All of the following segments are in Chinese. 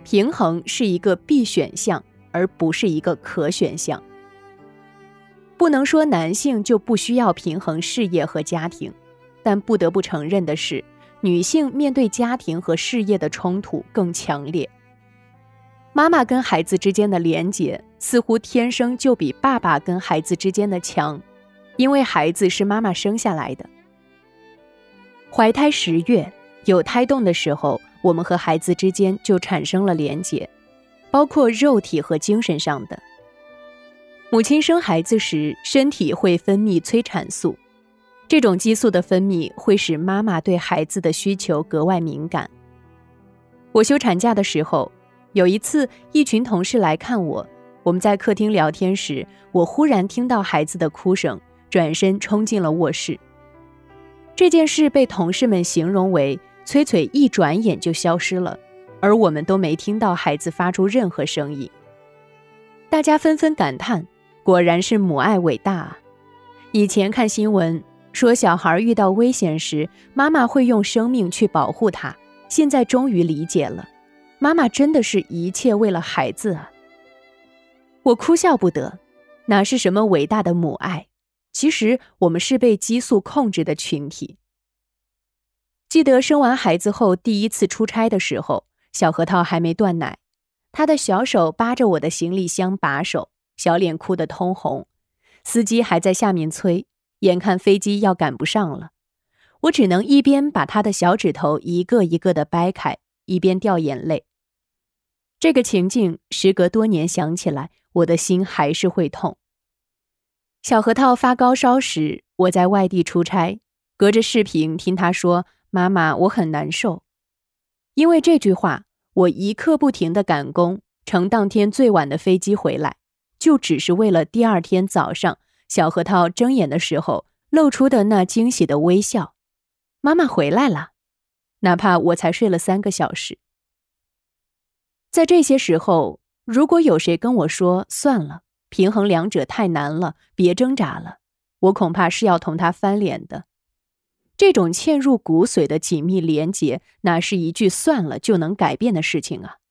平衡是一个必选项，而不是一个可选项。不能说男性就不需要平衡事业和家庭，但不得不承认的是，女性面对家庭和事业的冲突更强烈。妈妈跟孩子之间的连结似乎天生就比爸爸跟孩子之间的强，因为孩子是妈妈生下来的。怀胎10月，有胎动的时候，我们和孩子之间就产生了连结，包括肉体和精神上的。母亲生孩子时，身体会分泌催产素，这种激素的分泌会使妈妈对孩子的需求格外敏感。我休产假的时候，有一次一群同事来看我，我们在客厅聊天时，我忽然听到孩子的哭声，转身冲进了卧室。这件事被同事们形容为崔崔一转眼就消失了，而我们都没听到孩子发出任何声音。大家纷纷感叹，果然是母爱伟大啊！以前看新闻说小孩遇到危险时，妈妈会用生命去保护他，现在终于理解了，妈妈真的是一切为了孩子啊！我哭笑不得，哪是什么伟大的母爱，其实我们是被激素控制的群体。记得生完孩子后第一次出差的时候，小核桃还没断奶，他的小手扒着我的行李箱把手，小脸哭得通红。司机还在下面催，眼看飞机要赶不上了，我只能一边把他的小指头一个一个地掰开，一边掉眼泪。这个情境时隔多年想起来，我的心还是会痛。小核桃发高烧时，我在外地出差，隔着视频听他说，妈妈，我很难受。因为这句话，我一刻不停地赶工，乘当天最晚的飞机回来，就只是为了第二天早上小核桃睁眼的时候露出的那惊喜的微笑。妈妈回来了，哪怕我才睡了3个小时。在这些时候，如果有谁跟我说算了，平衡两者太难了，别挣扎了，我恐怕是要同他翻脸的。这种嵌入骨髓的紧密连结，哪是一句算了就能改变的事情啊！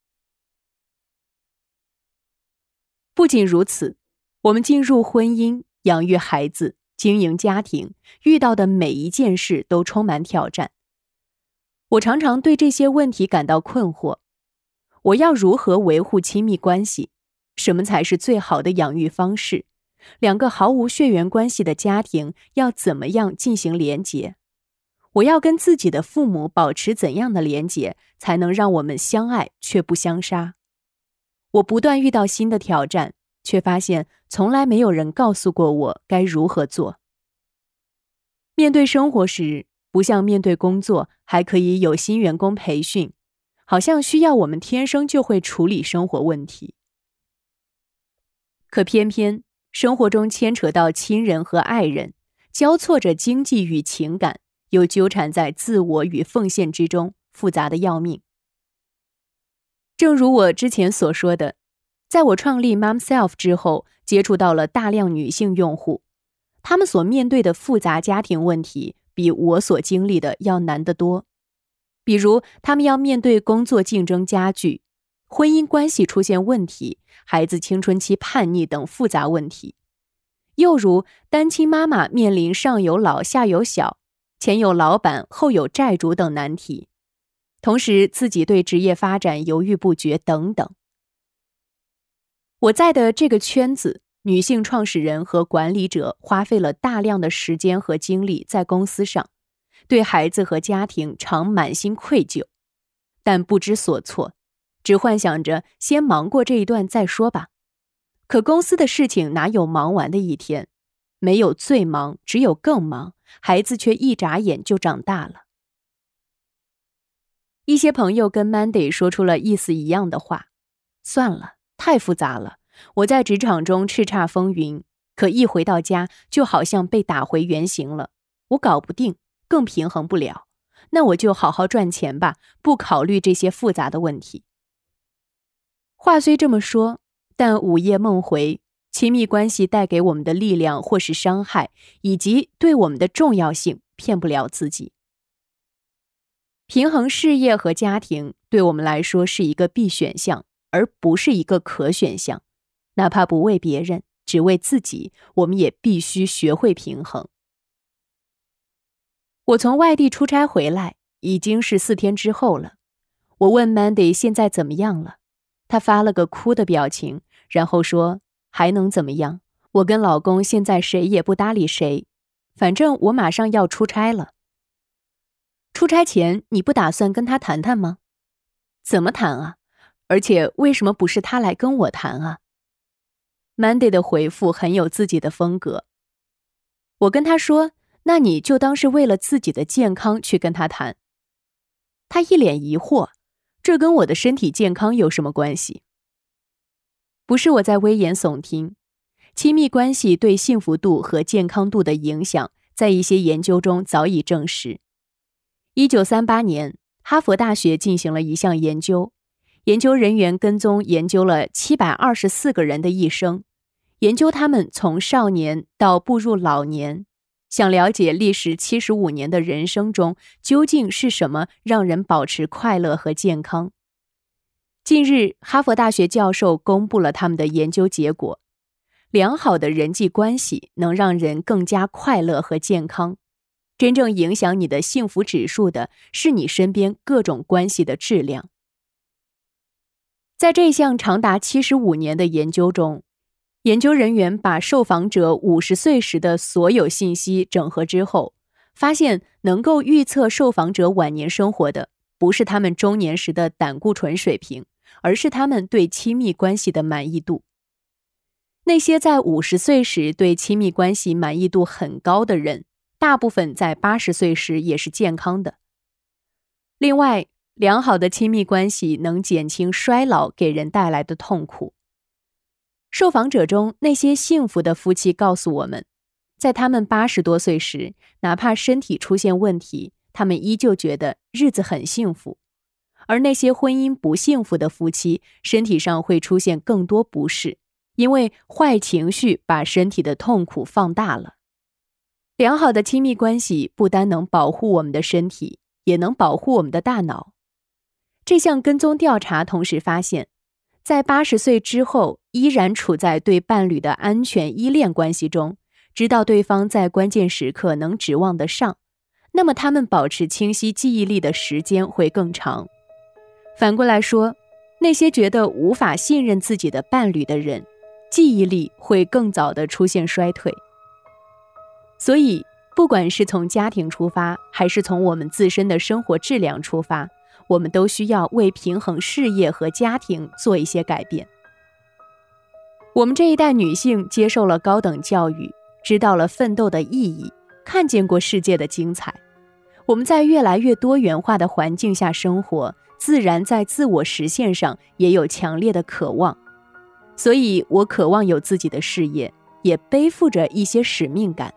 不仅如此，我们进入婚姻、养育孩子、经营家庭，遇到的每一件事都充满挑战。我常常对这些问题感到困惑。我要如何维护亲密关系？什么才是最好的养育方式？两个毫无血缘关系的家庭要怎么样进行连结？我要跟自己的父母保持怎样的连结，才能让我们相爱却不相杀？我不断遇到新的挑战，却发现从来没有人告诉过我该如何做。面对生活时，不像面对工作，还可以有新员工培训，好像需要我们天生就会处理生活问题。可偏偏生活中牵扯到亲人和爱人，交错着经济与情感，又纠缠在自我与奉献之中，复杂的要命。正如我之前所说的，在我创立 Momself 之后，接触到了大量女性用户，她们所面对的复杂家庭问题比我所经历的要难得多。比如，她们要面对工作竞争加剧、婚姻关系出现问题、孩子青春期叛逆等复杂问题；又如单亲妈妈面临上有老下有小、前有老板后有债主等难题，同时自己对职业发展犹豫不决等等。我在的这个圈子，女性创始人和管理者花费了大量的时间和精力在公司上，对孩子和家庭常满心愧疚，但不知所措，只幻想着先忙过这一段再说吧。可公司的事情哪有忙完的一天？没有最忙，只有更忙，孩子却一眨眼就长大了。一些朋友跟 Mandy 说出了意思一样的话，算了，太复杂了，我在职场中叱咤风云，可一回到家就好像被打回原形了，我搞不定，更平衡不了，那我就好好赚钱吧，不考虑这些复杂的问题。话虽这么说，但午夜梦回，亲密关系带给我们的力量或是伤害，以及对我们的重要性，骗不了自己。 平衡事业和家庭对我们来说是一个必选项，而不是一个可选项。哪怕不为别人，只为自己，我们也必须学会平衡。我从外地出差回来，已经是4天之后了。我问 Mandy 现在怎么样了，她发了个哭的表情，然后说，还能怎么样？我跟老公现在谁也不搭理谁，反正我马上要出差了。出差前你不打算跟他谈谈吗？怎么谈啊？而且为什么不是他来跟我谈啊？ Mandy 的回复很有自己的风格。我跟他说，那你就当是为了自己的健康去跟他谈。他一脸疑惑，这跟我的身体健康有什么关系？不是我在危言耸听，亲密关系对幸福度和健康度的影响，在一些研究中早已证实。1938年，哈佛大学进行了一项研究，研究人员跟踪研究了724个人的一生，研究他们从少年到步入老年，想了解历时75年的人生中究竟是什么让人保持快乐和健康。近日，哈佛大学教授公布了他们的研究结果，良好的人际关系能让人更加快乐和健康。真正影响你的幸福指数的是你身边各种关系的质量。在这项长达75年的研究中，研究人员把受访者50岁时的所有信息整合之后，发现能够预测受访者晚年生活的，不是他们中年时的胆固醇水平，而是他们对亲密关系的满意度。那些在50岁时对亲密关系满意度很高的人，大部分在80岁时也是健康的。另外，良好的亲密关系能减轻衰老给人带来的痛苦。受访者中那些幸福的夫妻告诉我们，在他们80多岁时，哪怕身体出现问题，他们依旧觉得日子很幸福。而那些婚姻不幸福的夫妻，身体上会出现更多不适，因为坏情绪把身体的痛苦放大了。良好的亲密关系不单能保护我们的身体，也能保护我们的大脑。这项跟踪调查同时发现，在80岁之后依然处在对伴侣的安全依恋关系中，知道对方在关键时刻能指望得上，那么他们保持清晰记忆力的时间会更长。反过来说，那些觉得无法信任自己的伴侣的人，记忆力会更早地出现衰退。所以，不管是从家庭出发，还是从我们自身的生活质量出发，我们都需要为平衡事业和家庭做一些改变。我们这一代女性接受了高等教育，知道了奋斗的意义，看见过世界的精彩。我们在越来越多元化的环境下生活，自然在自我实现上也有强烈的渴望。所以我渴望有自己的事业，也背负着一些使命感。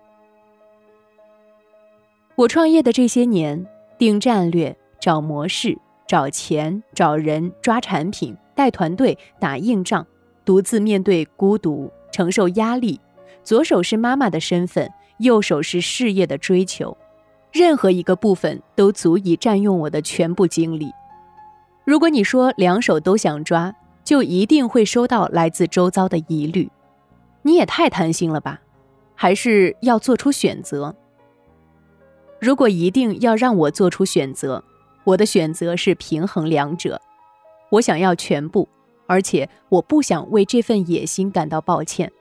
我创业的这些年，定战略、找模式、找钱、找人、抓产品、带团队、打硬仗，独自面对孤独，承受压力，左手是妈妈的身份，右手是事业的追求，任何一个部分都足以占用我的全部精力。如果你说两手都想抓，就一定会收到来自周遭的疑虑。你也太贪心了吧？还是要做出选择？如果一定要让我做出选择，我的选择是平衡两者。我想要全部，而且我不想为这份野心感到抱歉。